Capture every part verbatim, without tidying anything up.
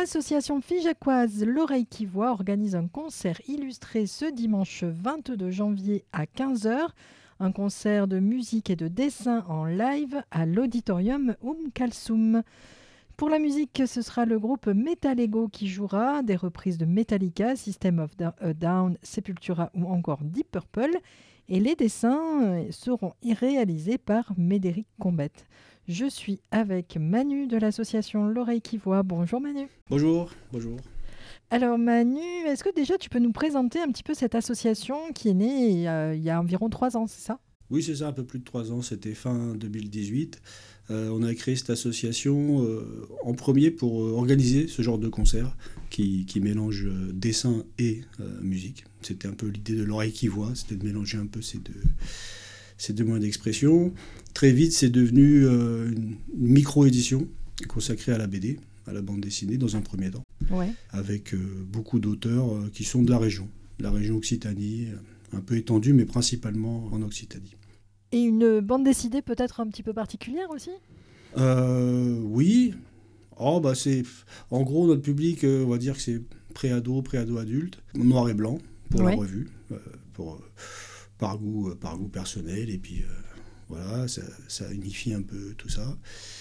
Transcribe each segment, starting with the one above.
L'association figeacoise L'Oreille qui Voit organise un concert illustré ce dimanche vingt-deux janvier à quinze heures. Un concert de musique et de dessin en live à l'auditorium Oum Kalsoum. Pour la musique, ce sera le groupe Metalego qui jouera des reprises de Metallica, System of a Down, Sepultura ou encore Deep Purple. Et les dessins seront réalisés par Médéric Combette. Je suis avec Manu de l'association L'Oreille qui Voit. Bonjour Manu. Bonjour, bonjour. Alors Manu, est-ce que déjà tu peux nous présenter un petit peu cette association qui est née euh, il y a environ trois ans, c'est ça ? Oui, c'est ça, un peu plus de trois ans, c'était fin deux mille dix-huit. Euh, on a créé cette association euh, en premier pour euh, organiser ce genre de concert qui, qui mélange euh, dessin et euh, musique. C'était un peu l'idée de L'Oreille qui Voit, c'était de mélanger un peu ces deux, ces deux moyens d'expression. Très vite, c'est devenu euh, une micro-édition consacrée à la B D, à la bande dessinée, dans un premier temps, ouais. avec euh, beaucoup d'auteurs euh, qui sont de la région, la région Occitanie, euh, un peu étendue, mais principalement en Occitanie. Et une bande dessinée peut-être un petit peu particulière aussi ? euh, Oui. Oh, bah c'est... En gros, notre public, euh, on va dire que c'est pré-ado, pré-ado-adulte, noir et blanc, pour ouais. la revue, euh, pour, euh, par, goût, euh, par goût personnel, et puis euh, voilà, ça, ça unifie un peu tout ça.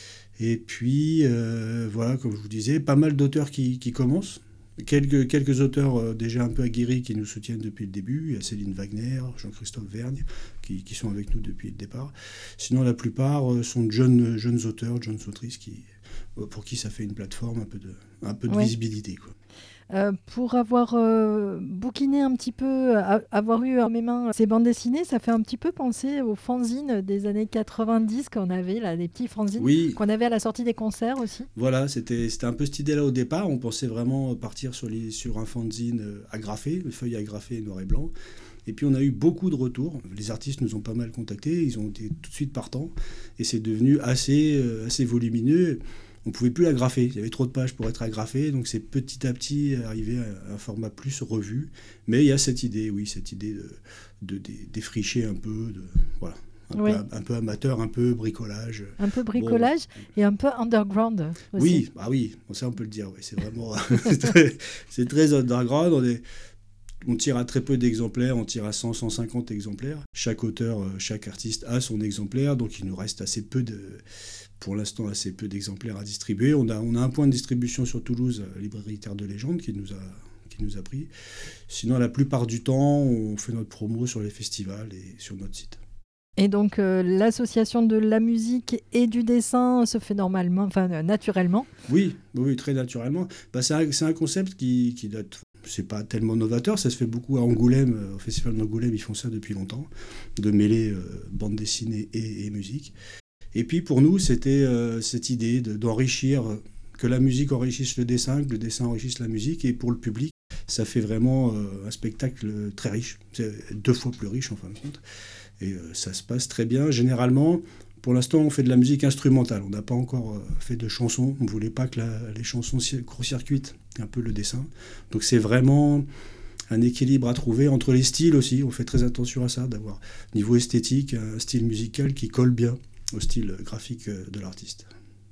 Et puis, euh, voilà, comme je vous disais, pas mal d'auteurs qui, qui commencent. Quelques, quelques auteurs euh, déjà un peu aguerris qui nous soutiennent depuis le début. Il y a Céline Wagner, Jean-Christophe Vergne, qui, qui sont avec nous depuis le départ. Sinon, la plupart euh, sont de jeunes, jeunes auteurs, jeunes autrices, qui, euh, pour qui ça fait une plateforme, un peu de, un peu de ouais. visibilité, quoi. Euh, pour avoir euh, bouquiné un petit peu, a, avoir eu en mes mains ces bandes dessinées, ça fait un petit peu penser aux fanzines des années quatre-vingt-dix qu'on avait, là, les petits fanzines oui. qu'on avait à la sortie des concerts aussi. Voilà, c'était, c'était un peu cette idée-là au départ. On pensait vraiment partir sur, les, sur un fanzine agrafé, feuilles agrafées noir et blanc. Et puis on a eu beaucoup de retours. Les artistes nous ont pas mal contactés, ils ont été tout de suite partants. Et c'est devenu assez, euh, assez volumineux. On ne pouvait plus l'agrafer, il y avait trop de pages pour être agrafé, donc c'est petit à petit arrivé à un format plus revue. Mais il y a cette idée, oui, cette idée de, de, de défricher un peu, de, voilà, un, oui. peu, un peu amateur, un peu bricolage. Un peu bricolage bon, et un peu underground aussi. Oui, bah oui, bon, ça on peut le dire, ouais, c'est vraiment c'est, très, c'est très underground, on est... On tire à très peu d'exemplaires, on tire à cent à cent cinquante exemplaires. Chaque auteur, chaque artiste a son exemplaire, donc il nous reste assez peu de, pour l'instant assez peu d'exemplaires à distribuer. On a, on a un point de distribution sur Toulouse, la librairie Terre de Légende, qui nous a, qui nous a pris. Sinon, la plupart du temps, on fait notre promo sur les festivals et sur notre site. Et donc, euh, l'association de la musique et du dessin se fait normalement, enfin euh, naturellement. Oui, oui, très naturellement. Bah, c'est, un, c'est un concept qui, qui date... C'est pas tellement novateur, ça se fait beaucoup à Angoulême, au festival d'Angoulême, ils font ça depuis longtemps, de mêler euh, bande dessinée et, et musique. Et puis pour nous, c'était euh, cette idée de, d'enrichir, que la musique enrichisse le dessin, que le dessin enrichisse la musique, et pour le public, ça fait vraiment euh, un spectacle très riche, c'est deux fois plus riche en fin de compte. Et euh, ça se passe très bien. Généralement, pour l'instant, on fait de la musique instrumentale. On n'a pas encore euh, fait de chansons. On ne voulait pas que la, les chansons court-circuitent un peu le dessin. Donc c'est vraiment un équilibre à trouver entre les styles aussi. On fait très attention à ça, d'avoir, niveau esthétique, un style musical qui colle bien au style graphique de l'artiste.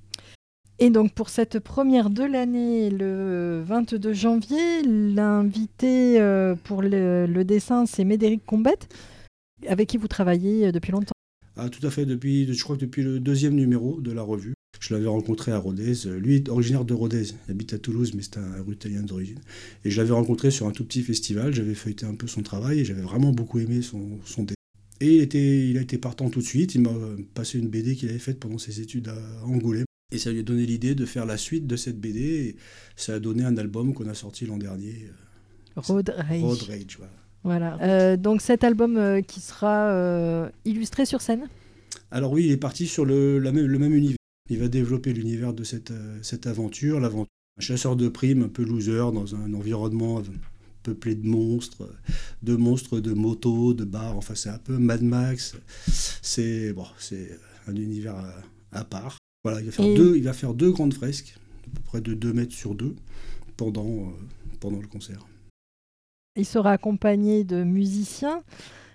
Et donc pour cette première de l'année, le vingt-deux janvier, l'invité euh, pour le, le dessin, c'est Médéric Combette, avec qui vous travaillez depuis longtemps. Ah, tout à fait, depuis, je crois que depuis le deuxième numéro de la revue. Je l'avais rencontré à Rodez. Lui est originaire de Rodez, il habite à Toulouse, mais c'est un Rutalien d'origine. Et je l'avais rencontré sur un tout petit festival, j'avais feuilleté un peu son travail et j'avais vraiment beaucoup aimé son, son dessin. Et il, était, il a été partant tout de suite, il m'a passé une B D qu'il avait faite pendant ses études à Angoulême. Et ça lui a donné l'idée de faire la suite de cette B D, et ça a donné un album qu'on a sorti l'an dernier. Road Rage. Road Rage, voilà. Voilà. Euh, donc cet album euh, qui sera euh, illustré sur scène ? Alors oui, il est parti sur le, la même, le même univers. Il va développer l'univers de cette, euh, cette aventure, l'aventure. Un chasseur de primes, un peu loser, dans un environnement peuplé de monstres, de monstres, de motos, de bars. Enfin, c'est un peu Mad Max. C'est, bon, c'est un univers à, à part. Voilà, il va, faire Et... deux, il va faire deux grandes fresques, à peu près de deux mètres sur deux, pendant, euh, pendant le concert. Il sera accompagné de musiciens.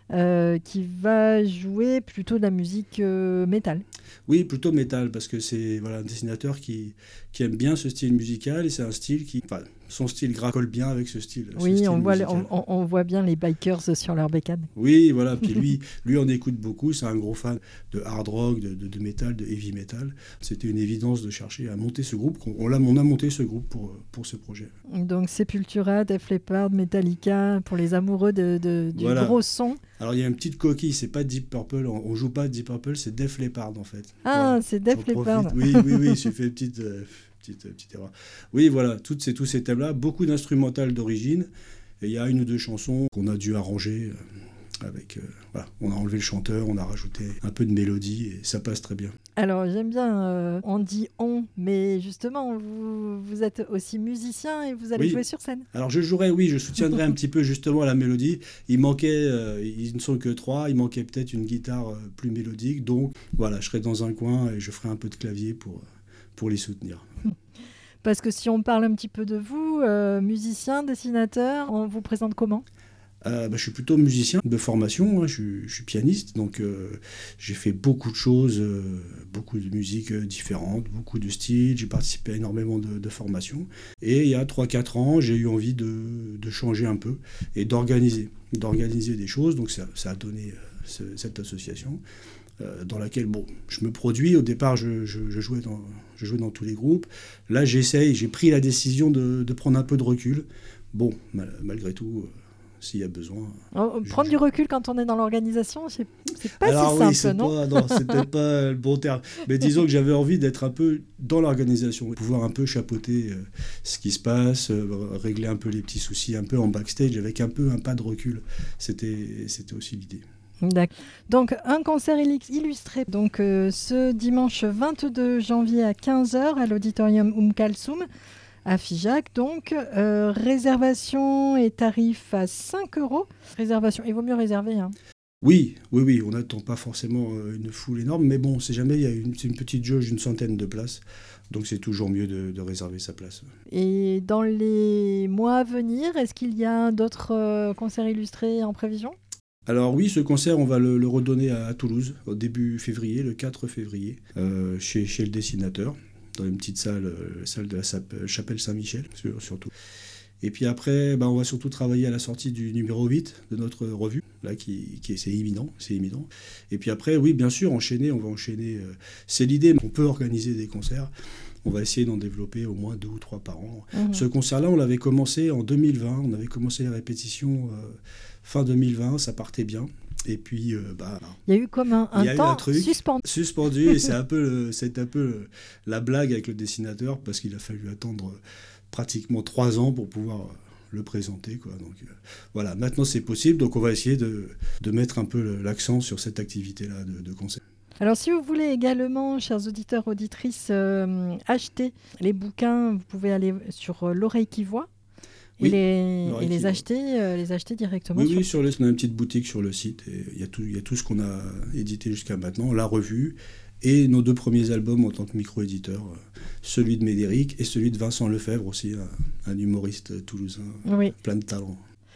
euh, qui va jouer plutôt de la musique euh, métal. Oui, plutôt métal, parce que c'est voilà, un dessinateur qui, qui aime bien ce style musical, et c'est un style qui... Enfin, son style graphique colle bien avec ce style, ce Oui, style on voit, musical. on, on voit bien les bikers sur leur bécane. Oui, voilà, puis lui, lui on écoute beaucoup, c'est un gros fan de hard rock, de, de, de métal, de heavy metal. C'était une évidence de chercher à monter ce groupe. On, on, a, on a monté ce groupe pour, pour ce projet. Donc Sepultura, Def Leppard, Metallica, pour les amoureux de, de, du voilà. gros son. Alors il y a une petite coquille, c'est pas Deep Purple, on, on joue pas Deep Purple, c'est Def Leppard en fait. Ah, voilà. C'est Def Leppard. Oui, oui, oui, j'ai fait une petite... Euh, Petite, petite erreur. Oui, voilà, toutes ces, tous ces thèmes-là, beaucoup d'instrumentales d'origine. Et il y a une ou deux chansons qu'on a dû arranger euh, avec... Euh, voilà, on a enlevé le chanteur, on a rajouté un peu de mélodie et ça passe très bien. Alors, j'aime bien, euh, on dit « on », mais justement, vous, vous êtes aussi musicien et vous allez oui. jouer sur scène. Alors, je jouerai, oui, je soutiendrai un petit peu justement la mélodie. Il manquait, euh, ils ne sont que trois, il manquait peut-être une guitare euh, plus mélodique. Donc, voilà, je serai dans un coin et je ferai un peu de clavier pour... Euh, pour les soutenir. Parce que si on parle un petit peu de vous, euh, musicien, dessinateur, on vous présente comment ? euh, bah, Je suis plutôt musicien de formation, hein, je, je suis pianiste, donc euh, j'ai fait beaucoup de choses, euh, beaucoup de musiques euh, différentes, beaucoup de styles, j'ai participé à énormément de, de formations. Et il y a trois quatre ans, j'ai eu envie de, de changer un peu et d'organiser, d'organiser des choses, donc ça, ça a donné euh, ce, cette association. Dans laquelle, bon, je me produis. Au départ, je, je, je, jouais dans, je jouais dans tous les groupes. Là, j'essaye, j'ai pris la décision de, de prendre un peu de recul. Bon, mal, malgré tout, euh, s'il y a besoin... Oh, prendre je... du recul quand on est dans l'organisation, c'est, c'est pas Alors, si simple, oui, c'est non pas, non, c'est peut-être pas le bon terme. Mais disons que j'avais envie d'être un peu dans l'organisation, pouvoir un peu chapeauter euh, ce qui se passe, euh, régler un peu les petits soucis, un peu en backstage, avec un peu un pas de recul. C'était, c'était aussi l'idée. D'accord. Donc un concert illustré donc, euh, ce dimanche vingt-deux janvier à quinze heures à l'auditorium Oum Kalsoum à Figeac. Donc euh, réservation et tarif à cinq euros. Réservation, il vaut mieux réserver. Hein. Oui, oui, oui, on n'attend pas forcément une foule énorme, mais bon, c'est jamais, il y a une, c'est une petite jauge, une centaine de places, donc c'est toujours mieux de, de réserver sa place. Et dans les mois à venir, est-ce qu'il y a d'autres euh, concerts illustrés en prévision ? Alors oui, ce concert, on va le, le redonner à, à Toulouse, au début février, le quatre février, euh, chez, chez le dessinateur, dans une petite salle, euh, salle de la Sap- chapelle Saint-Michel, sur, surtout. Et puis après, bah, on va surtout travailler à la sortie du numéro huit de notre revue, là, qui, qui est, c'est imminent, c'est imminent. Et puis après, oui, bien sûr, enchaîner, on va enchaîner. Euh, c'est l'idée, on peut organiser des concerts. On va essayer d'en développer au moins deux ou trois par an. Mmh. Ce concert-là, on l'avait commencé en deux mille vingt. On avait commencé les répétitions euh, fin deux mille vingt. Ça partait bien. Et puis, euh, bah, il y a eu comme un, un temps un truc suspendu. Suspendu. Et c'est un peu, le, c'est un peu le, la blague avec le dessinateur parce qu'il a fallu attendre pratiquement trois ans pour pouvoir le présenter, quoi. Donc euh, voilà, maintenant c'est possible. Donc on va essayer de, de mettre un peu l'accent sur cette activité-là de, de concert. Alors, si vous voulez également, chers auditeurs, auditrices, euh, acheter les bouquins, vous pouvez aller sur euh, L'Oreille qui voit et, oui, les, et les, acheter, euh, les acheter directement. Oui, sur oui, sur le, on a une petite boutique sur le site. Il y a tout, y a tout ce qu'on a édité jusqu'à maintenant, la revue et nos deux premiers albums en tant que micro-éditeur, euh, celui de Médéric et celui de Vincent Lefebvre aussi, un, un humoriste toulousain, oui. Plein de talent.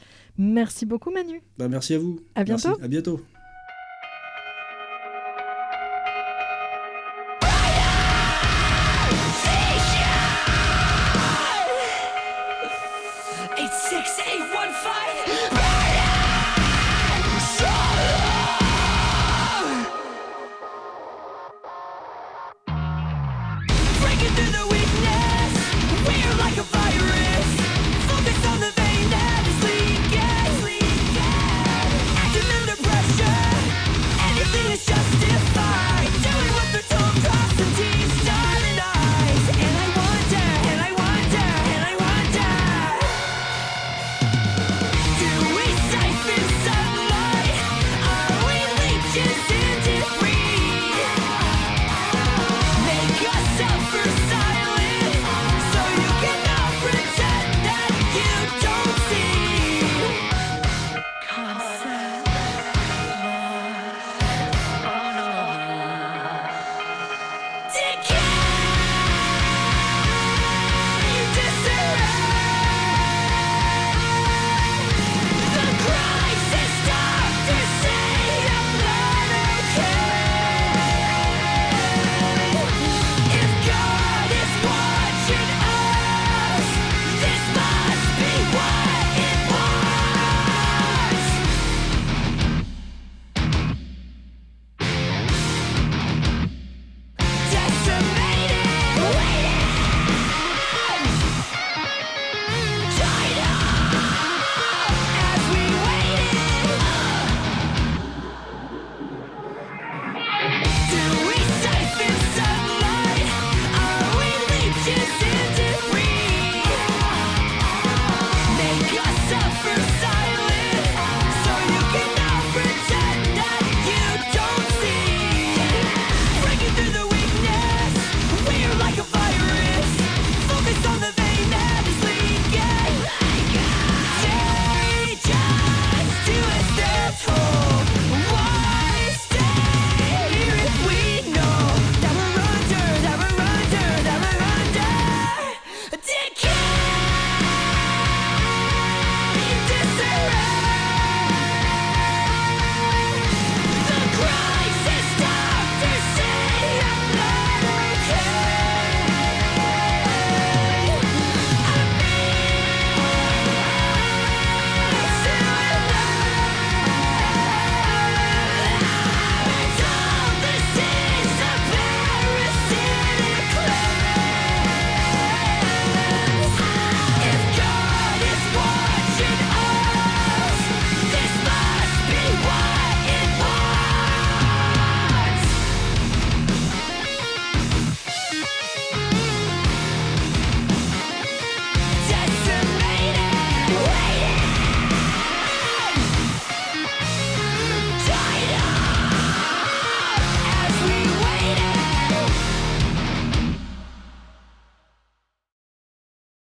Merci beaucoup, Manu. Bah, merci à vous. À bientôt. Merci. À bientôt. Six, eight, one, five.